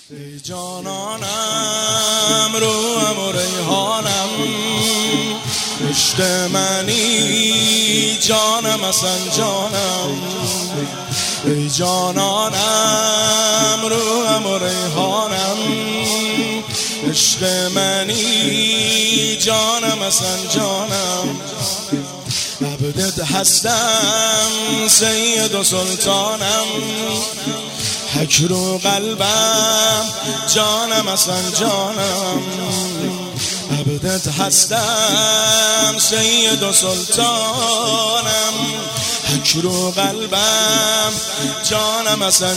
ای جانانم روحم و ریحانم، عشق منی جانم اصلا جانم. ای جانانم روحم و ریحانم، عشق منی جانم اصلا جانم. عبدت هستم سید و سلطانم، حک رو قلبم جانم اصلا جانم. عبدت هستم سید و سلطانم، حک رو قلبم جانم اصلا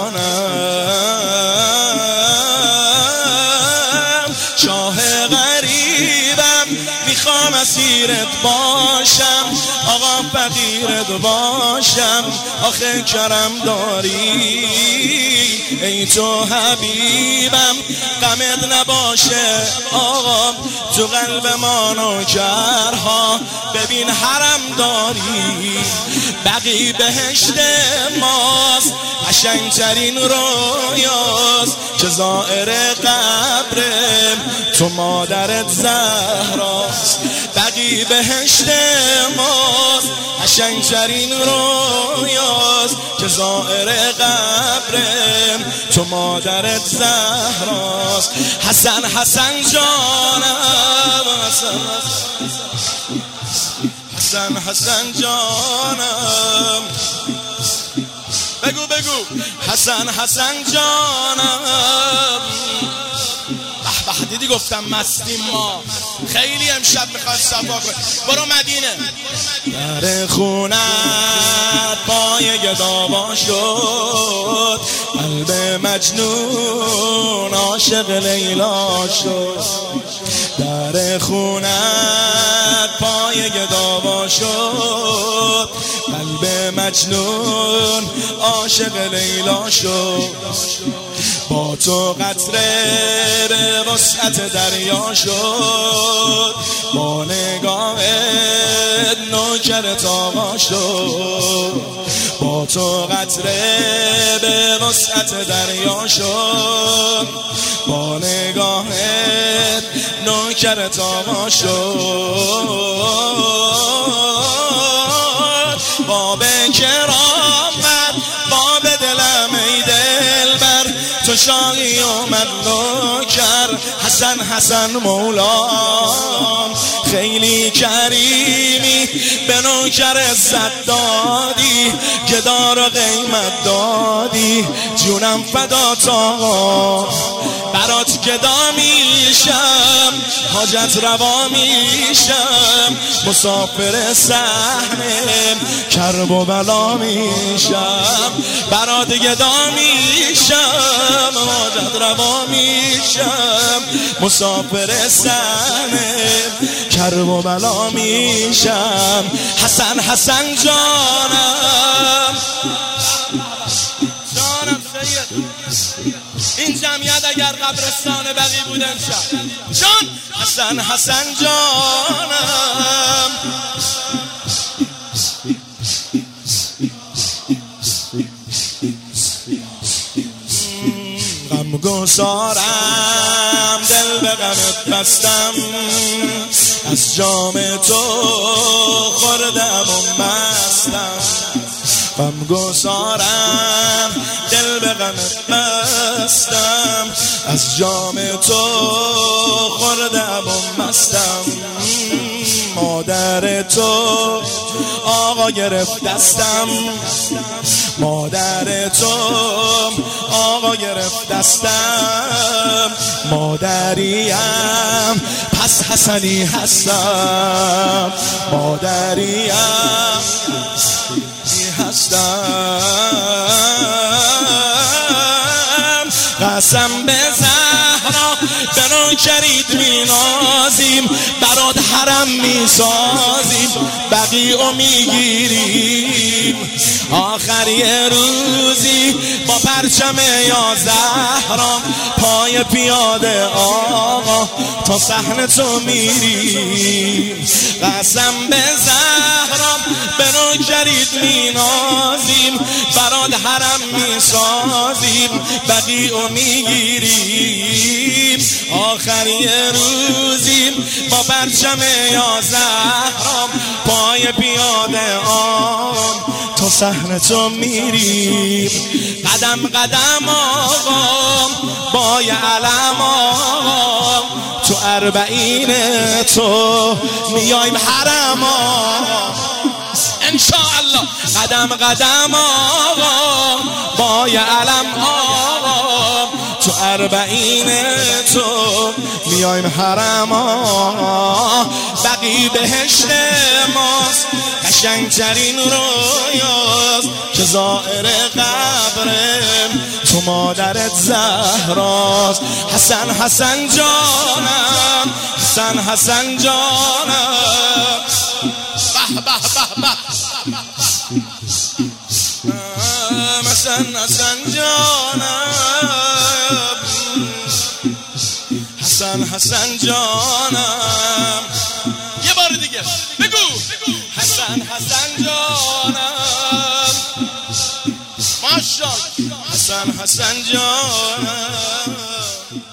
جانم. شاه غریبم میخوام اسیرت باشم، آقا فقیرت باشم، آخه کرم داری. ای تو حبیبم غمت نباشه آقا، تو قلب ما نوکرها ببین حرم داری. بقی بهشت ماست قشنگترین رویاست، که زائر قبرم تو مادرت زهراست. بقی بهشت ماست قشنگترین رویاست، که زائر قبرم تو مادرت زهراست. حسن حسن جانم، حسن حسن جانم، بگو بگو حسن حسن جانم. به دیدی گفتم مستیم ما، خیلی امشب میخواد صفا کنه. برو مدینه. در خونت پای گداوا شد، قلب مجنون عاشق لیلا شد. در خونت پای گداوا شد، قلب مجنون عاشق لیلا شد. با تو قطره به وسعت دریا شد، با نگاهت نوکرت آقا شد. با تو قطره به وسعت دریا شد، با نگاهت نوکرت آقا شد. باب کرامت باب دلم ای دلبر، تو شاهی اومد نوکر حسن حسن مولام. خیلی کریمی به نوکر عزت دادی، گدا رو قیمت دادی، جونم فدات آقا. برات گدا میشم حاجت روا میشم، مسافر صحنه کرب و بلا میشم. برات گدا میشم حاجت روا میشم، مسافر صحنه کرب و بلا میشم. حسن حسن جانم، جانم سید. این جمعیت اگر قبرستان بقی بود امشب جان حسن حسن جانم. غم گسارم دل به غمت بستم، از جام تو خوردم و مستم. غم گسارم دل به غمت بستم، از جام تو خوردم و مستم. مادر تو آقا گرفت دستم، مادر تو آقا گرفت دستم. مادریم پس حسنی هستم، مادریم هستم. قسم به زهرا به نوکریت مینازیم، برات حرم میسازیم، بقیعو میگیریم. آخر یه روزی با پرچم یا زهرا پای پیاده آقا تا صحن تو میریم. قسم به زهرام به نوکرید مینازیم، برات حرم میسازیم، بقیعو میگیریم. آخری روزیم با پرچم یا زهرام پای پیاده آقا تا صحن تو میریم. قدم قدم آقا با یه علم آقا تو اربعین تو میایم حرم آقا انشاءالله. قدم قدم آقا با یه علم آقا تو اربعین تو میایم حرم آقا. بقی بهشت ماست قشنگترین رویاست که زائر قبرم تو مادرت زهراست. حسن حسن جانم، حسن حسن جانم، به به به به، حسن حسن جانم، حسن حسن جانم. یه بار دیگه بگو حسن حسن جانم، ماشاءالله حسن حسن جانم.